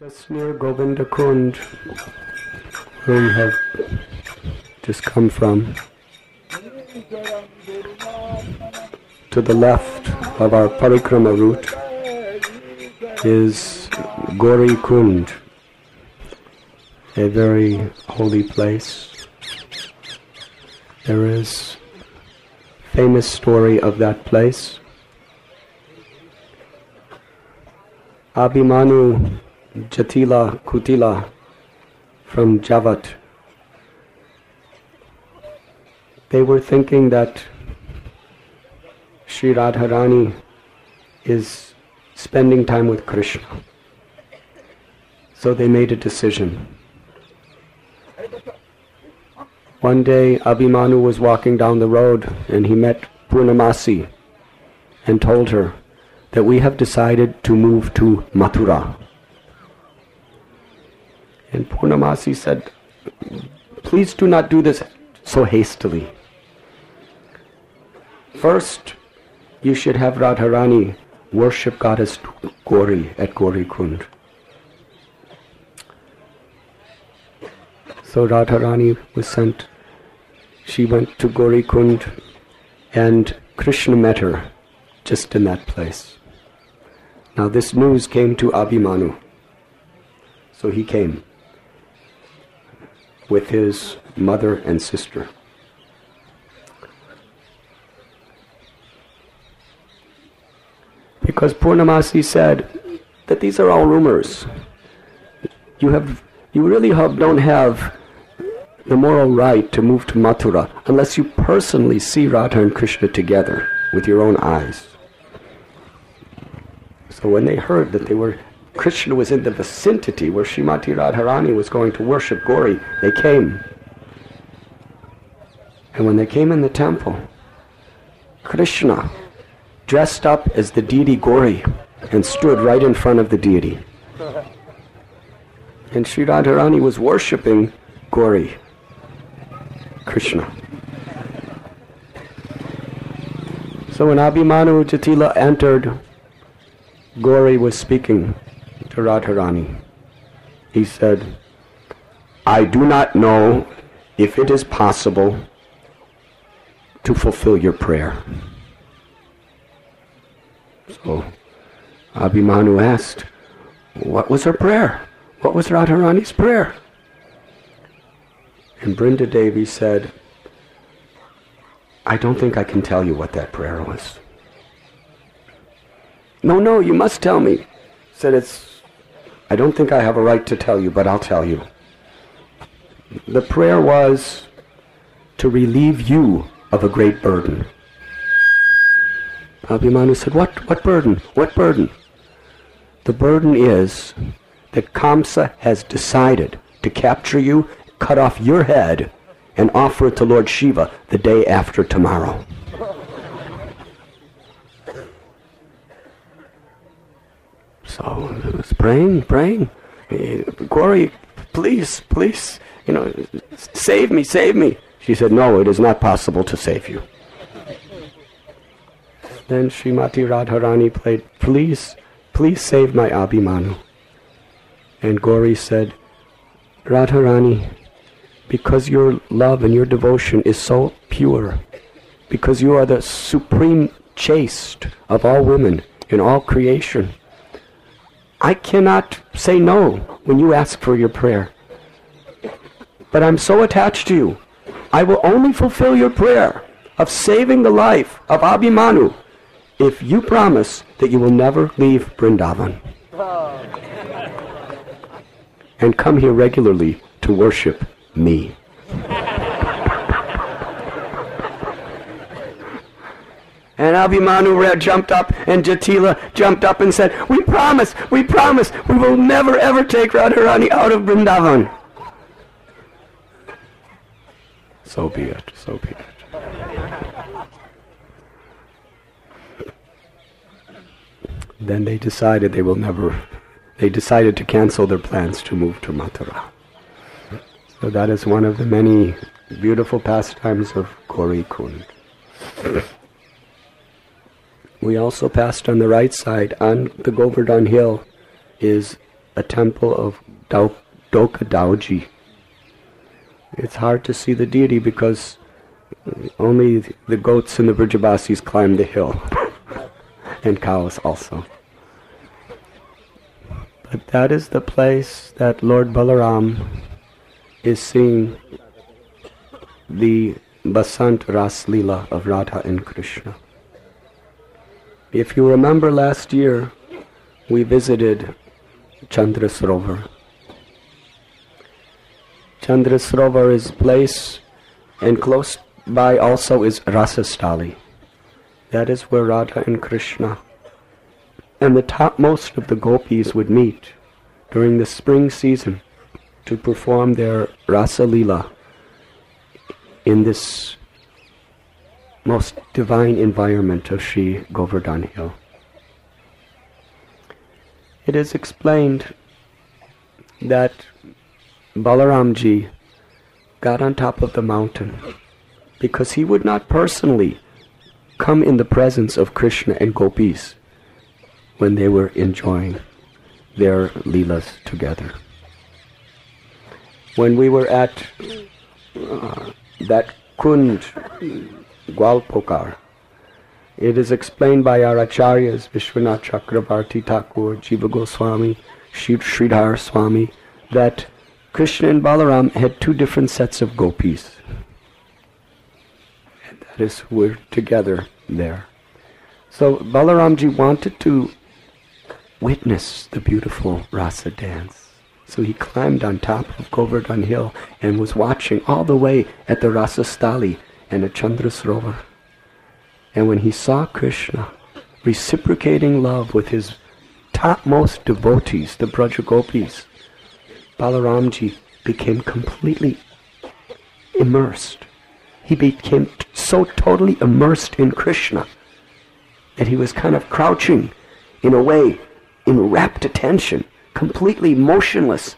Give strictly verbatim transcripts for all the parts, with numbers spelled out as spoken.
Just near Govinda Kund, where we have just come from, to the left of our parikrama route is Gauri Kund, a very holy place. There is a famous story of that place. Abhimanyu Jatila Kutila from Javat. They were thinking that Sri Radharani is spending time with Krishna. So they made a decision. One day Abhimanyu was walking down the road and he met Purnamasi and told her that we have decided to move to Mathura. And Purnamasi said, please do not do this so hastily. First, you should have Radharani worship Goddess Gauri at Gauri Kund. So Radharani was sent. She went to Gauri Kund and Krishna met her just in that place. Now this news came to Abhimanyu. So he came with his mother and sister. Because Purnamasi said that these are all rumors. You have, you really have, don't have the moral right to move to Mathura unless you personally see Radha and Krishna together with your own eyes. So when they heard that they were, Krishna was in the vicinity where Srimati Radharani was going to worship Gauri, they came. And when they came in the temple, Krishna dressed up as the deity Gauri and stood right in front of the deity. And Sri Radharani was worshipping Gauri, Krishna. So when Abhimanyu Jatila entered, Gauri was speaking to Radharani. He said, I do not know if it is possible to fulfill your prayer. So Abhimanyu asked, what was her prayer? What was Radharani's prayer? And Brinda Devi said, I don't think I can tell you what that prayer was. No, no, you must tell me. Said, it's, I don't think I have a right to tell you, but I'll tell you. The prayer was to relieve you of a great burden. Abhimanyu said, what, what burden? What burden? The burden is that Kamsa has decided to capture you, cut off your head, and offer it to Lord Shiva the day after tomorrow. So he was praying, praying. Gauri, please, please, you know, save me, save me. She said, no, it is not possible to save you. Then Srimati Radharani played, please, please save my Abhimanyu. And Gauri said, Radharani, because your love and your devotion is so pure, because you are the supreme chaste of all women in all creation, I cannot say no when you ask for your prayer. But I'm so attached to you, I will only fulfill your prayer of saving the life of Abhimanyu if you promise that you will never leave Vrindavan and come here regularly to worship me. And Abhimanyu jumped up and Jatila jumped up and said, we promise, we promise, we will never ever take Radharani out of Vrindavan. So be it, so be it. Then they decided they will never, they decided to cancel their plans to move to Mathura. So that is one of the many beautiful pastimes of Gauri Kund. We also passed on the right side, on the Govardhan hill, is a temple of Dau- Doka Dauji. It's hard to see the deity because only the goats and the Vrijabasis climb the hill, and cows also. But that is the place that Lord Balaram is seeing the Basant Ras Leela of Radha and Krishna. If you remember last year, we visited Chandra Sarovar. Chandra Sarovar is a place, and close by also is Rasastali. That is where Radha and Krishna and the topmost of the gopis would meet during the spring season to perform their Rasa Leela in this most divine environment of Sri Govardhan Hill. It is explained that Balaramji got on top of the mountain because he would not personally come in the presence of Krishna and gopis when they were enjoying their leelas together. When we were at uh, that Kund, Gwalpokar, it is explained by our acharyas, Vishwanath Chakravarti Thakur, Jiva Goswami, Sridhar Swami, that Krishna and Balaram had two different sets of gopis. And that is who were together there. So Balaramji wanted to witness the beautiful rasa dance. So he climbed on top of Govardhan Hill and was watching all the way at the Rasastali and at Chandra Sarovar. And when he saw Krishna reciprocating love with his topmost devotees, the Braja Gopis, Balaramji became completely immersed. He became t- so totally immersed in Krishna that he was kind of crouching in a way, in rapt attention, completely motionless.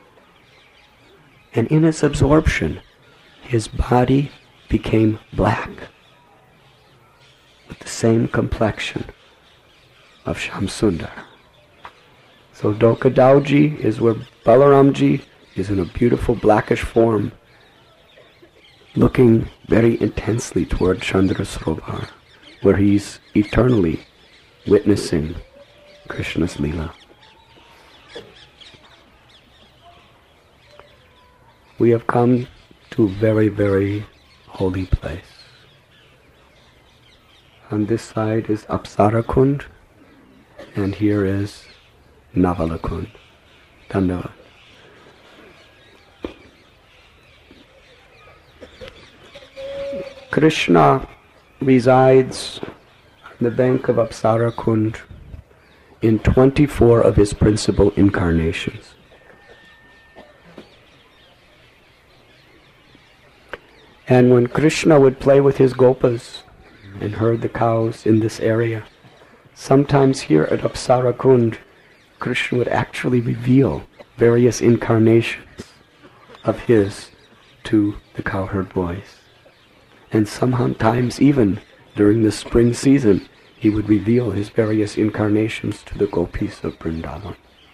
And in his absorption, his body became black, with the same complexion of Shamsundar. So Doka Dauji is where Balaramji is in a beautiful blackish form, looking very intensely toward Chandra Sarovar, where he's eternally witnessing Krishna's Leela. We have come to a very, very holy place. On this side is Apsara Kund, and here is Navala Kund. Dandavad. Krishna resides on the bank of Apsara Kund in twenty-four of his principal incarnations. And when Krishna would play with his gopas and herd the cows in this area, sometimes here at Apsara Kund, Krishna would actually reveal various incarnations of his to the cowherd boys. And sometimes even during the spring season, he would reveal his various incarnations to the gopis of Vrindavan.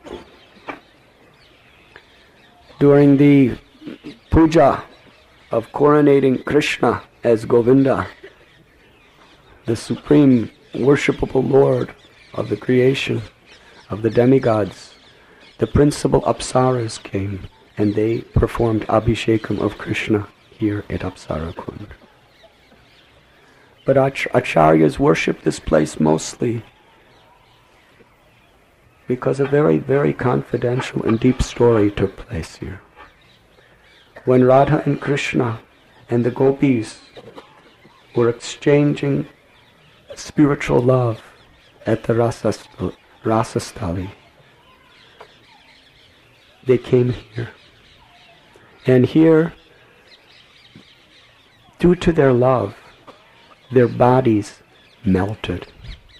During the puja of coronating Krishna as Govinda, the supreme worshipable Lord of the creation, of the demigods, the principal Apsaras came and they performed Abhishekam of Krishna here at Apsara Kund. But ach- acharyas worship this place mostly because a very, very confidential and deep story took place here. When Radha and Krishna and the gopis were exchanging spiritual love at the Rasast- Rasastali, they came here. And here, due to their love, their bodies melted.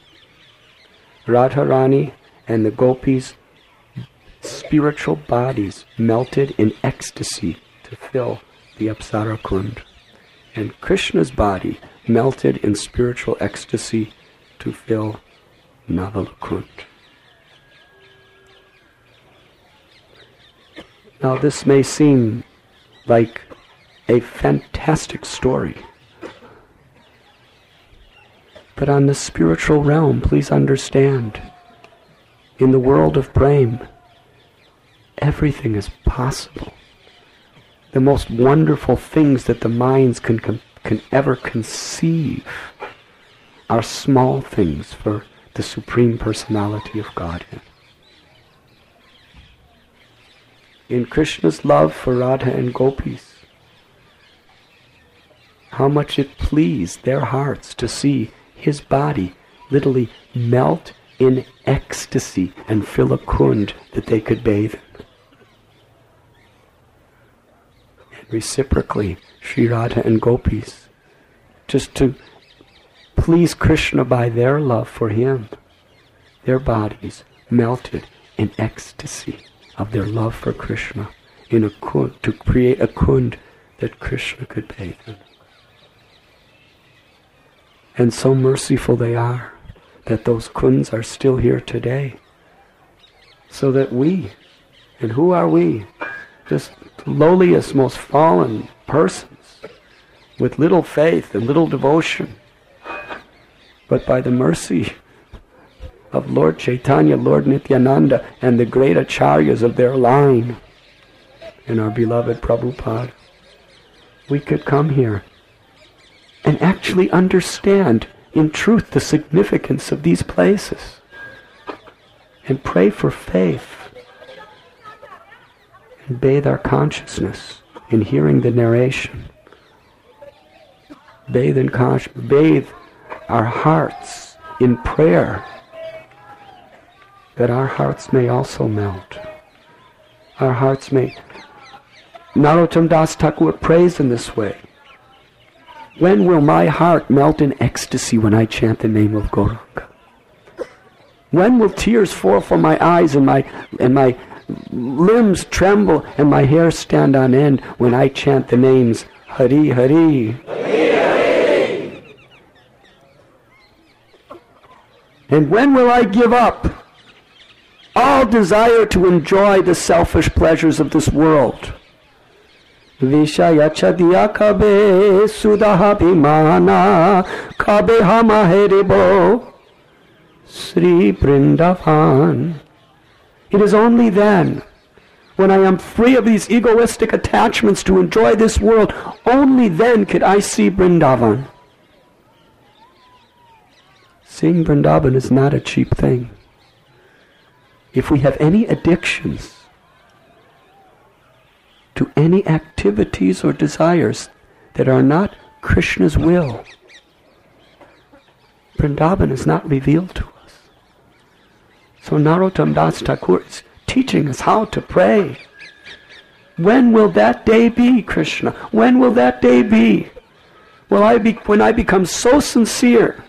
Radharani and the gopis' spiritual bodies melted in ecstasy to fill the Apsara Kund. And Krishna's body melted in spiritual ecstasy to fill Navala Kund. Now this may seem like a fantastic story, but on the spiritual realm, please understand, in the world of Prem, everything is possible. The most wonderful things that the minds can, can, can ever conceive are small things for the Supreme Personality of Godhead. In Krishna's love for Radha and Gopis, how much it pleased their hearts to see his body literally melt in ecstasy and fill a kund that they could bathe in. And reciprocally, Sri Radha and Gopis, just to please Krishna by their love for him, their bodies melted in ecstasy of their love for Krishna in a kund, to create a kund that Krishna could bathe in. And so merciful they are that those kunds are still here today. So that we, and who are we? Just the lowliest, most fallen persons with little faith and little devotion. But by the mercy of Lord Chaitanya, Lord Nityananda, and the great acharyas of their line, and our beloved Prabhupada, we could come here and actually understand in truth the significance of these places and pray for faith and bathe our consciousness in hearing the narration. Bathe in conscious, bathe our hearts in prayer, that our hearts may also melt. Our hearts may... Narottam Das Thakur prays in this way. When will my heart melt in ecstasy when I chant the name of Gauranga? When will tears fall from my eyes and my and my limbs tremble and my hair stand on end when I chant the names Hari Hari? Hari Hari. And when will I give up all desire to enjoy the selfish pleasures of this world? Vishaya chadiya kabe sudaha bhimana kabe hamaheribo Sri Vrindavan. It is only then, when I am free of these egoistic attachments to enjoy this world, only then could I see Vrindavan. Seeing Vrindavan is not a cheap thing. If we have any addictions to any activities or desires that are not Krishna's will, Vrindavan is not revealed to us. So Narottam Das Thakur is teaching us how to pray. When will that day be, Krishna? When will that day be? Will I be when I become so sincere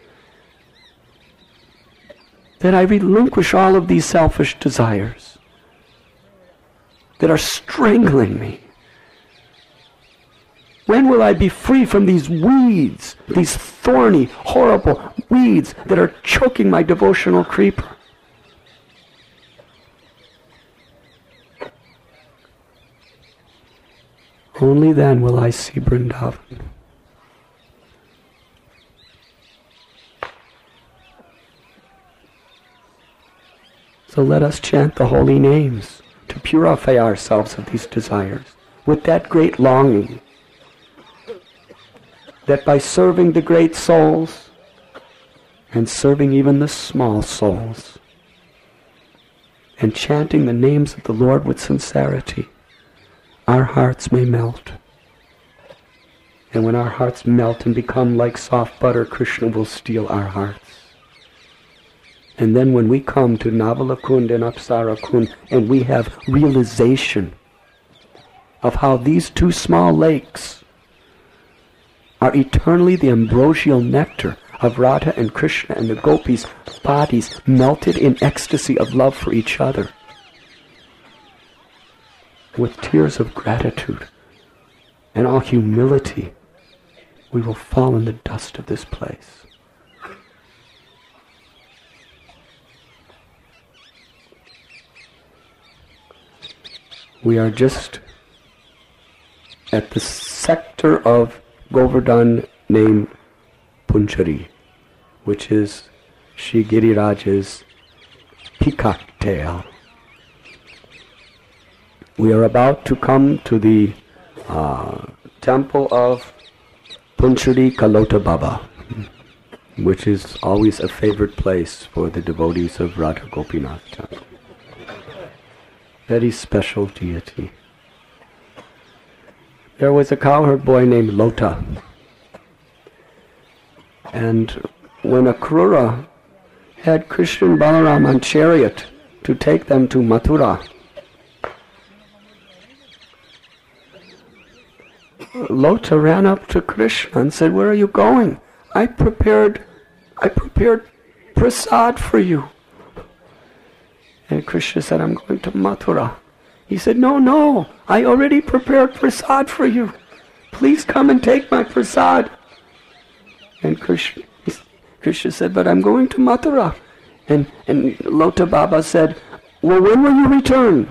that I relinquish all of these selfish desires that are strangling me? When will I be free from these weeds, these thorny, horrible weeds that are choking my devotional creeper? Only then will I see Vrindavan. So let us chant the holy names to purify ourselves of these desires with that great longing that by serving the great souls and serving even the small souls and chanting the names of the Lord with sincerity, our hearts may melt. And when our hearts melt and become like soft butter, Krishna will steal our hearts. And then when we come to Navala Kund and Apsara Kund and we have realization of how these two small lakes are eternally the ambrosial nectar of Radha and Krishna and the gopis' bodies melted in ecstasy of love for each other, with tears of gratitude and all humility, we will fall in the dust of this place. We are just at the sector of Govardhan named Punchari, which is Shri Giriraj's peacock tail. We are about to come to the uh, temple of Punchari Kalota Baba, which is always a favorite place for the devotees of Radha Gopinath. Very special deity. There was a cowherd boy named Lota, and when Akrura had Krishna and Balaram on chariot to take them to Mathura, Lota ran up to Krishna and said, "Where are you going? I prepared, I prepared prasad for you." And Krishna said, "I'm going to Mathura." He said, "No, no, I already prepared prasad for you. Please come and take my prasad." And Krishna, Krishna said, "But I'm going to Mathura." And, and Lota Baba said, "Well, when will you return?"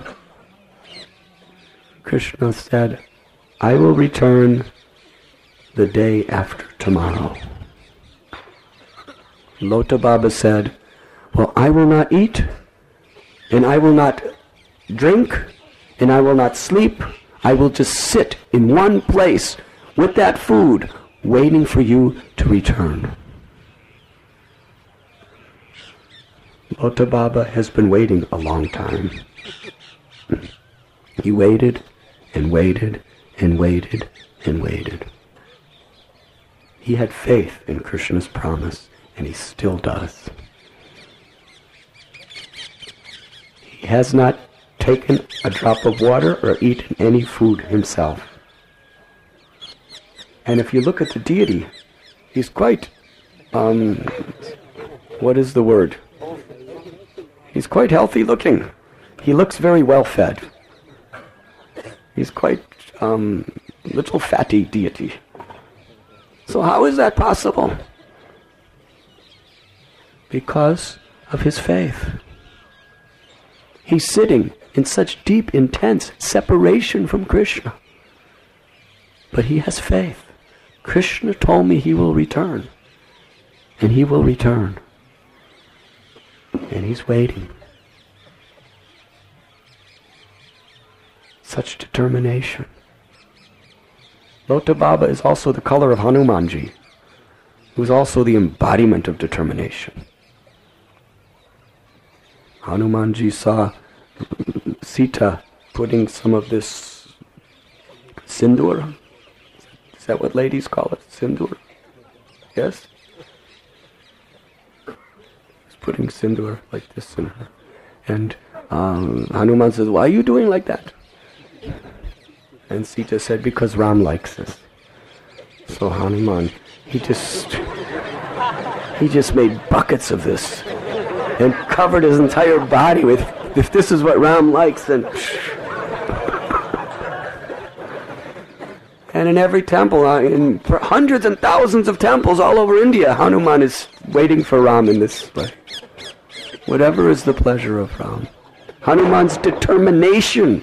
Krishna said, "I will return the day after tomorrow." Lota Baba said, "Well, I will not eat, and I will not drink, and I will not sleep. I will just sit in one place with that food, waiting for you to return." Lota Baba has been waiting a long time. He waited and waited and waited and waited. He had faith in Krishna's promise, and he still does. He has not taken a drop of water or eaten any food himself. And if you look at the deity, he's quite, um, what is the word? He's quite healthy looking. He looks very well fed. He's quite um, little fatty deity. So how is that possible? Because of his faith. He's sitting in such deep, intense separation from Krishna. But he has faith. Krishna told me he will return. And he will return. And he's waiting. Such determination. Lota Baba is also the color of Hanumanji, who is also the embodiment of determination. Hanumanji saw Sita putting some of this sindoor. Is that what ladies call it? Sindoor? Yes? He's putting sindoor like this in her. And um, Hanuman says, "Why are you doing like that?" And Sita said, "Because Ram likes this." So Hanuman, he just, he just made buckets of this and covered his entire body with, if this is what Ram likes, then... And in every temple, uh, in hundreds and thousands of temples all over India, Hanuman is waiting for Ram in this way. Whatever is the pleasure of Ram. Hanuman's determination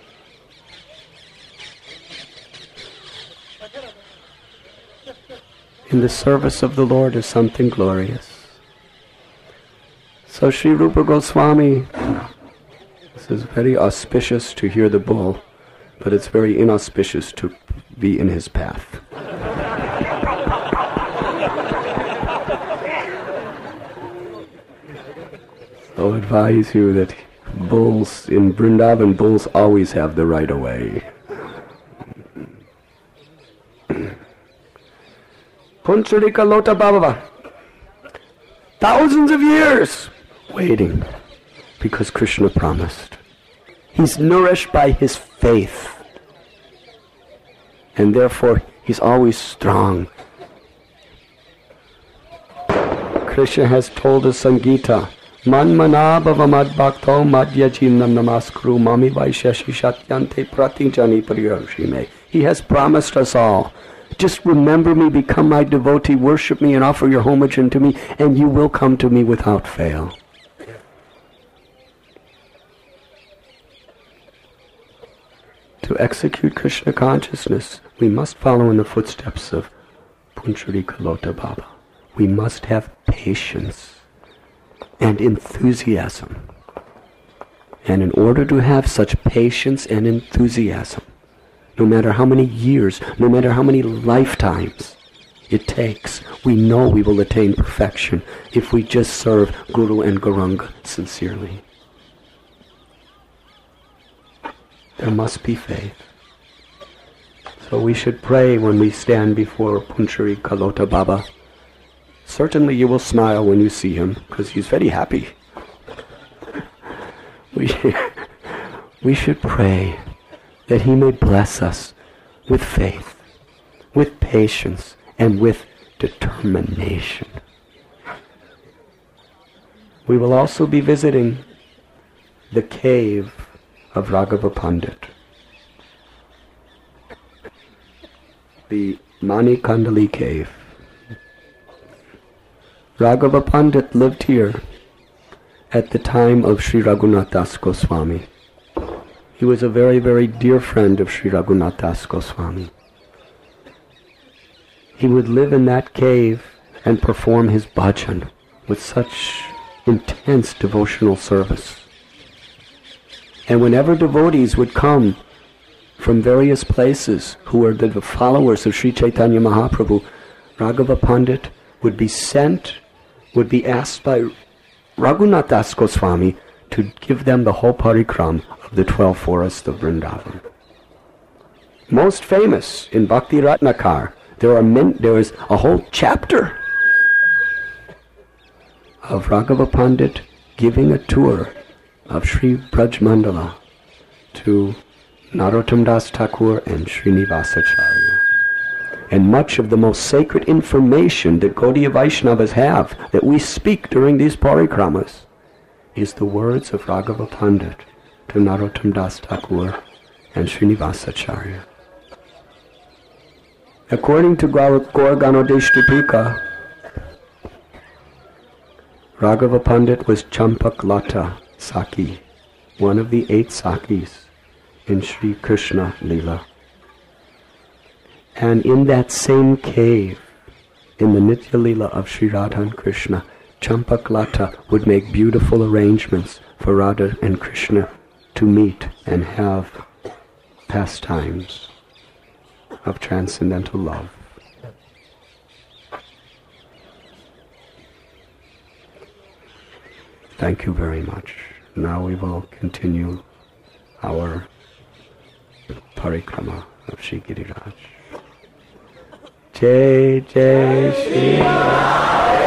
in the service of the Lord is something glorious. So Sri Rupa Goswami, this is very auspicious to hear the bull, but it's very inauspicious to be in his path. So I advise you that bulls in Vrindavan, bulls always have the right of way. Puncharika Lota Baba, thousands of years waiting because Krishna promised. He's nourished by his faith, and therefore he's always strong. Krishna has told us in Gita, "Man mana bhava mad bhakto madhya jimnam namaskuru mami vaishashi shatyante pratijani pariyarshime." He has promised us all, just remember me, become my devotee, worship me and offer your homage unto me, and you will come to me without fail. execute Krishna consciousness, we must follow in the footsteps of Punjarika Lota Baba. We must have patience and enthusiasm. And in order to have such patience and enthusiasm, no matter how many years, no matter how many lifetimes it takes, we know we will attain perfection if we just serve Guru and Gauranga sincerely. There must be faith. So we should pray when we stand before Punjarika Lota Baba. Certainly you will smile when you see him, because he's very happy. We, we should pray that he may bless us with faith, with patience, and with determination. We will also be visiting the cave of Raghava Pandit, the Manikandali cave. Raghava Pandit lived here at the time of Sri Raghunath Das Goswami. He was a very, very dear friend of Sri Raghunath Das Goswami. He would live in that cave and perform his bhajan with such intense devotional service. And whenever devotees would come from various places who were the followers of Sri Chaitanya Mahaprabhu, Raghava Pandit would be sent, would be asked by Raghunath Das Goswami to give them the whole parikram of the twelve forests of Vrindavan. Most famous in Bhakti Ratnakar, there are men, there is a whole chapter of Raghava Pandit giving a tour of Sri Braj Mandala to Narottam Das Thakur and Srinivasacharya. And much of the most sacred information that Gaudiya Vaishnavas have, that we speak during these parikramas, is the words of Raghava Pandit to Narottam Das Thakur and Srinivasacharya. According to Gaur Ganodeshtipika, Raghava Pandit was Champak Lata Saki, one of the eight Sakis in Sri Krishna Leela. And in that same cave, in the Nitya Leela of Sri Radha and Krishna, Champak Lata would make beautiful arrangements for Radha and Krishna to meet and have pastimes of transcendental love. Thank you very much. Now we will continue our parikrama of Shri Giriraj. Jai Jai Shri Radhe.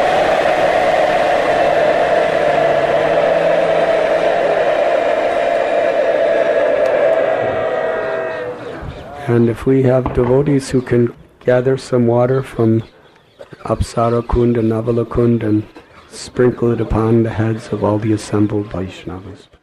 And if we have devotees who can gather some water from Apsara Kund and Navala Kund and sprinkle it upon the heads of all the assembled Vaishnavas.